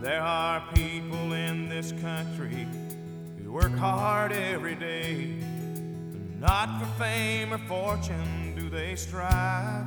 There are people in this country who work hard every day. Not for fame or fortune do they strive,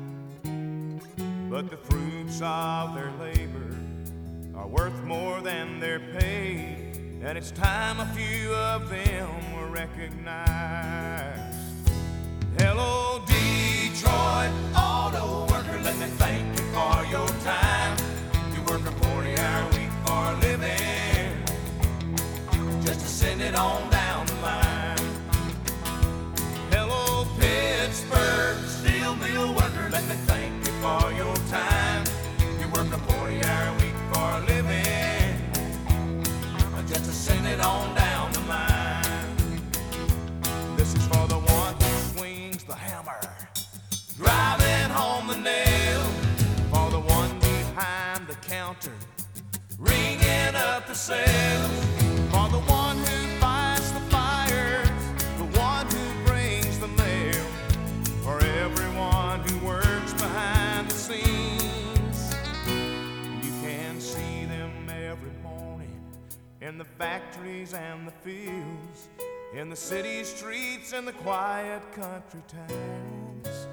but the fruits of their labor are worth more than their pay, and it's time a few of them were recognized. Hello, Detroit auto worker, let me thank you for your time. You work a 40-hour week for a living, just to send it on down the line. Hello, Pittsburgh steel mill worker, let me thank you for your time. You work a 40-hour week for a living, just to send it on down the line. This is for the one who swings the hammer, driving home the nail. For the one behind the counter, ringing up the sales. For the one who fights the fires, the one who brings the mail. For everyone who works behind the scenes. You can see them every morning in the factories and the fields, in the city streets and the quiet country towns,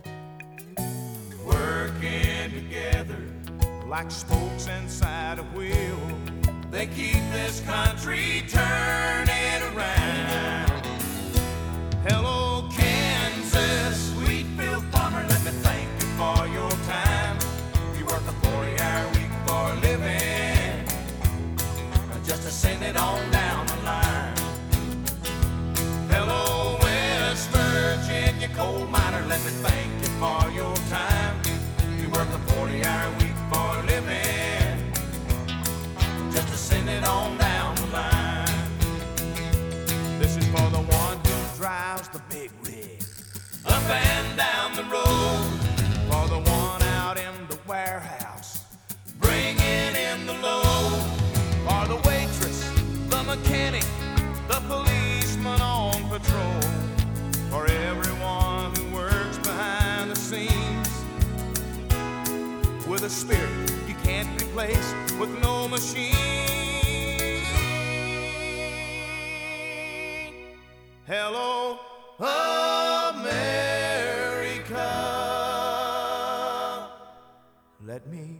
working together like spokes inside a wheel. They keep this country turning around. Hello, Kansas wheatfield farmer, let me thank you for your time. You work a 40-hour week for a living, just to send it on down the line. Hello, West Virginia coal miner, let me thank you for your time. You work a 40-hour week for a living, just to send it on down the line. This is for the one who drives the big rig up and down the road. For the one out in the warehouse, bringing in the load. For the waitress, the mechanic, the policeman on patrol. For everyone who works behind the scenes, with a spirit you can't replace with no machine. Hello, America, let me